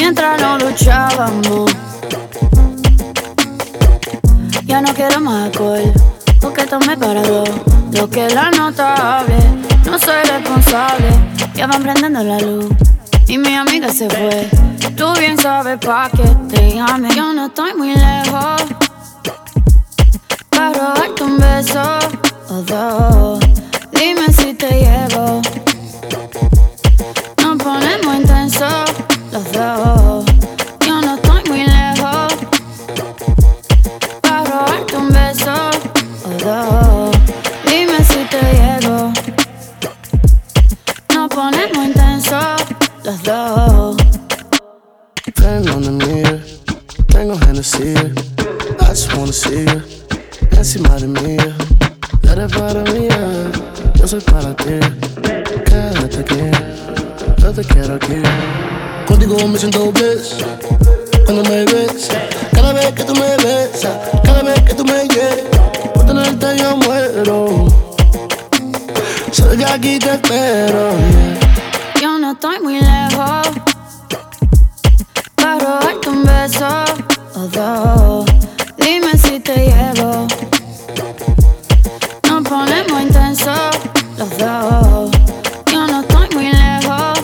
mientras no luchábamos. Ya no quiero más alcohol, porque tomé para dos. Lo que la nota hable, no soy responsable. Ya van prendiendo la luz y mi amiga se fue. Tú bien sabes pa' que te llame. Yo no estoy muy lejos para robarte un beso o dos. Dime si te llego. Nos ponemos intensos los dos. Yo no estoy muy lejos para robarte un beso o dos. Dime si te llego. Nos ponemos intensos los dos. Pen on the mirror, tengo Hennessy. I just wanna see you encima de mí. Eres para mí, yo soy para ti. Quédate aquí, yo te quiero aquí. Contigo me siento bliss cuando me ves. Cada vez que tú me besas, cada vez que tú me hieres, por tenerte yo muero. Soy que aquí te espero, yeah. Yo no estoy muy lejos para robarte un beso o dos. Dime si te llego. Nos ponemos intensos los dos. Yo no estoy muy lejos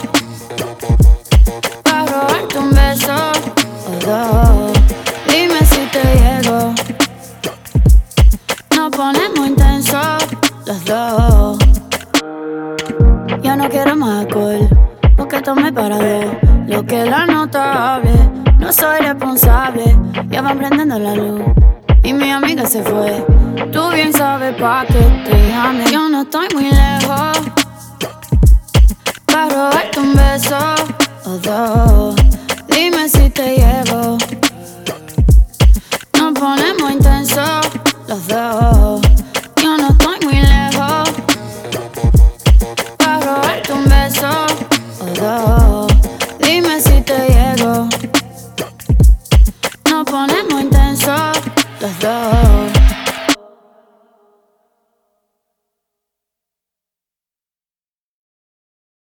para robarte un beso o dos. Dime si te llego. Nos ponemos intensos los dos. Ya no quiero más alcohol, porque tomé para dos. Lo que la nota hable, no soy responsable. Ya van prendiendo la luz y mi amiga se fue. Tú bien sabes pa' que te llame. Yo no estoy muy